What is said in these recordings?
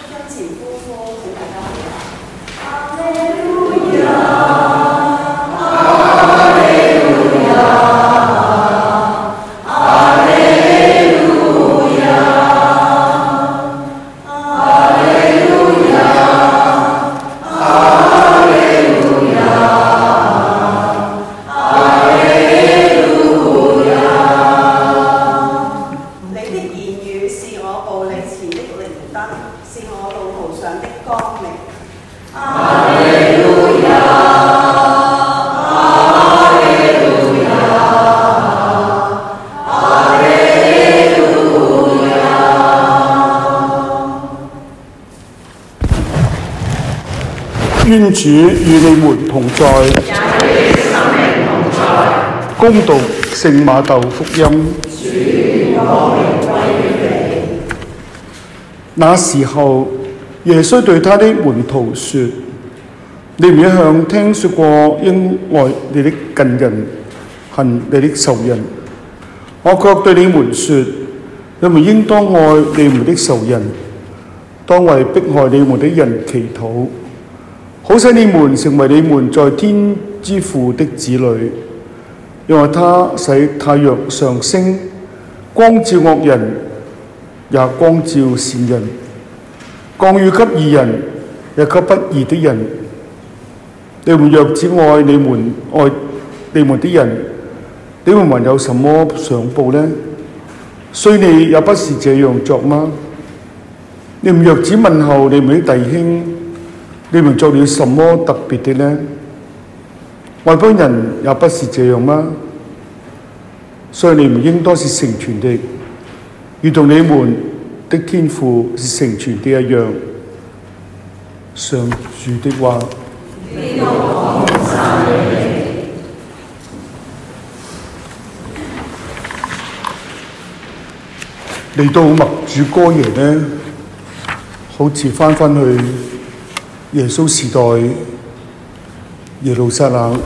向前呼呼，請大家回答。 願主與你們同在，恭讀聖馬竇福音。那時候，耶穌對他的門徒說：你們一向聽說過應愛你的近人，恨你的仇人。我卻對你們說，你們應當愛你們的仇人，當為迫害你們的人祈禱，好使你們成為你們在天之父的子女，因為他使太陽上升，光照惡人，也光照善人，降雨給義人，也給不義的人。你們若只愛你們的人，你們還有什麼賞報呢？稅吏也不是這樣作嗎？你們若只問候你們的弟兄，你們做了什麼特別的呢？外邦人也不是這樣嗎？所以你們應當是成全的，如同你們的天父是成全的一樣。上主的話。嚟到默主哥耶呢，好似翻去耶穌時代耶路撒冷，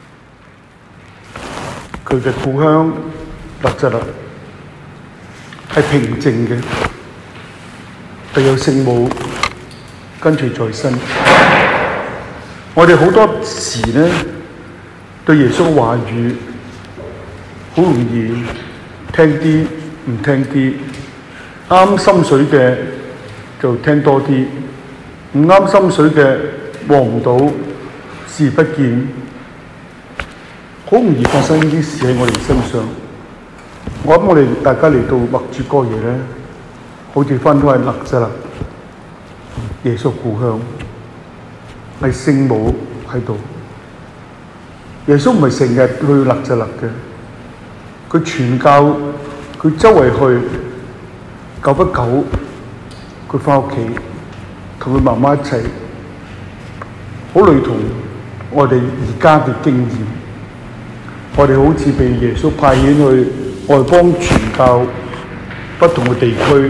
佢嘅故鄉納匝肋係平靜嘅，但有聖母跟隨在身。我哋好多時呢，對耶穌話語好容易聽啲唔聽啲，啱心水嘅就聽多啲，唔啱心水嘅望唔到，視而不見，好容易發生呢啲事喺我哋身上。我諗我哋大家嚟到默主哥耶呢，好似翻返去納匝肋，耶穌故鄉。係聖母喺度，耶穌唔係成日去納匝肋嘅，佢傳教，佢周圍去，久不久佢翻屋企同佢媽媽一齊，好類同我哋而家嘅經驗。我哋好似被耶穌派遣去外邦傳教不同嘅地區，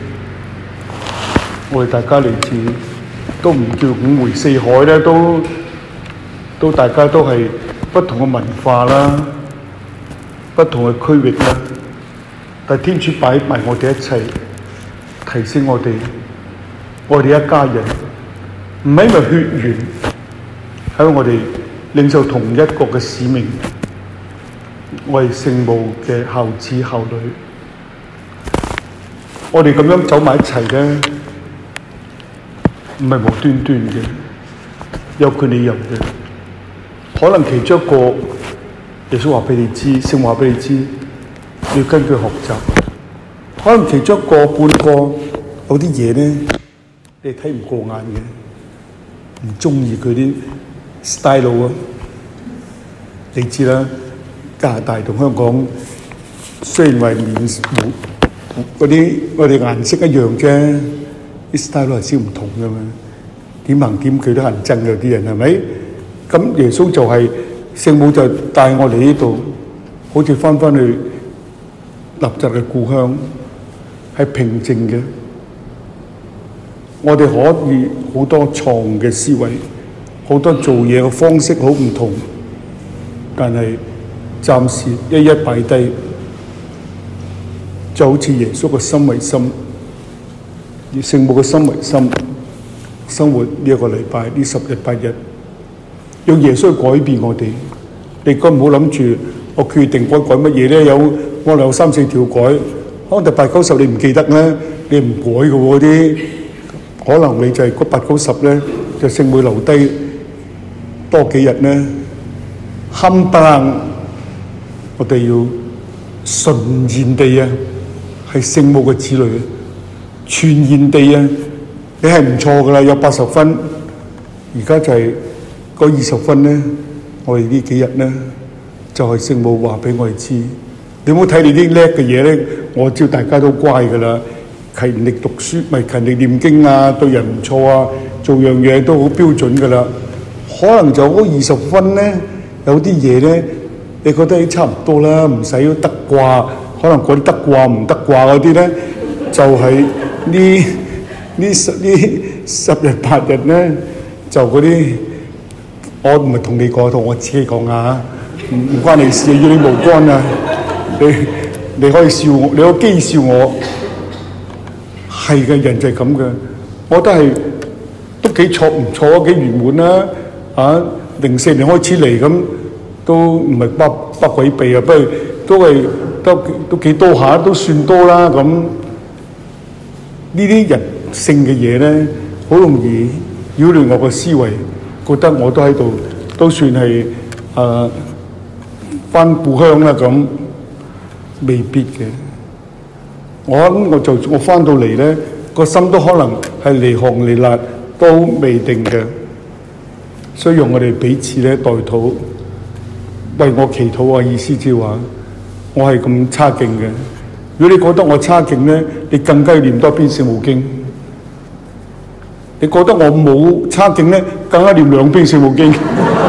我哋大家嚟自。都唔叫五湖四海咧，都大家都係不同嘅文化啦，不同嘅區域啦。但天主擺埋我哋一齊，提醒我哋一家人，唔係因為血緣，喺我哋領受同一個嘅使命，我係聖母嘅孝子孝女。我哋咁樣走埋一齊咧，唔係無端端嘅，有佢理由嘅。可能其中一個，耶穌話俾你知，聖話俾你知，要跟佢學習。可能其中一個半個有啲嘢咧，你睇唔過眼嘅，唔中意佢啲 style 啊。你知啦，加拿大同香港雖然係面嗰啲我哋顏色一樣啫。啲 style 係少唔同㗎嘛，點行點佢都行憎有啲人係咪？咁耶穌就係聖母就帶我哋呢度，好似翻去納匝嘅故鄉，係平靜嘅。我哋可以好多錯誤嘅思維，好多做嘢嘅方式好唔同，但係暫時一擺低，就好似耶穌嘅心為心。 以聖母嘅心為心，生活呢一個禮拜呢10日8日，讓耶穌改變我哋。你唔好諗住我決定改乜嘢咧，可能有3、4條改，可能第8、9、10你唔記得咧，你唔改嘅喎啲，可能你就係嗰8、9、10咧，就聖母留低多幾日咧，冚唪唥我哋要純然地啊，係聖母嘅子女，全然地啊，你係唔錯噶啦，有80分，而家就係嗰20分咧。我哋呢幾日咧，就係聖母話俾我哋知，你唔好睇你啲叻嘅嘢咧，我知大家都乖噶啦，勤力讀書，咪勤力念經啊，對人唔錯啊，做樣嘢都好標準噶啦。可能就嗰20分咧，有啲嘢咧，你覺得差唔多啦，唔使得掛，可能嗰啲得掛唔得掛嗰啲咧，就係呢10日8日咧，就嗰啲。我唔係同你講，同我自己講啊，唔關你事，與你無關啊！你可以笑我，你可以譏笑我，係嘅，人就係咁嘅。我覺得係都幾錯唔錯啊，幾圓滿啦！啊，04年開始嚟咁，都唔係不詭秘啊，不過都幾多下，都算多啦。咁呢啲人性嘅嘢咧，好容易擾亂我個思維。覺得我都喺度，都算係返故鄉啦咁，未必嘅。我返到嚟咧，個心都可能係離寒離辣，都未定嘅。所以用我哋彼此咧代禱，為我祈禱啊！意思即係話，我係咁差勁嘅。如果你覺得我差勁咧，你更加要念多篇聖母經。你覺得我冇差勁咧，更加念2篇聖母經，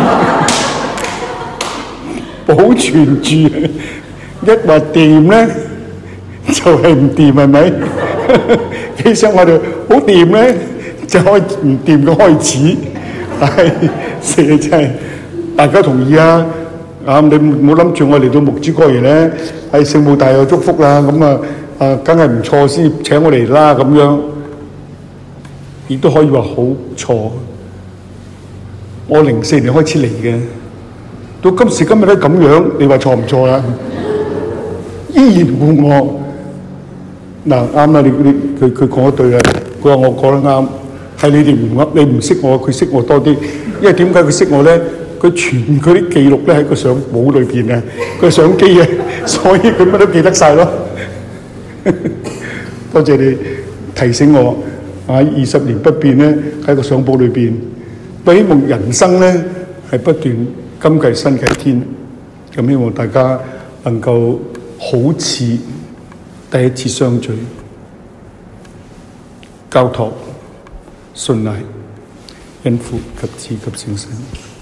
保存住。一話掂咧，就係唔掂，係咪？其實我哋好掂咧，就可以唔掂嘅開始。係，真係大家同意啊！你唔好諗住我嚟到牧師哥兒咧，係聖母大有祝福啦，咁梗係唔錯先請我嚟啦，咁樣。亦都可以話好錯。我04年開始嚟嘅，到今時今日都咁樣，你話錯唔錯啦？依然護我。嗱啱啦，佢講得對啦。佢話我講得啱，係你哋唔啱，你唔識我，佢識我多啲。因為點解佢識我咧？佢傳佢啲記錄咧喺個相簿裏邊啊，個相機啊，所以佢乜都記得晒咯。多謝你提醒我。20年不變咧喺個相簿裏邊，我希望人生咧係不斷今繼新繼天，咁希望大家能夠好似第一次相聚，交託信賴，因父及子及聖神。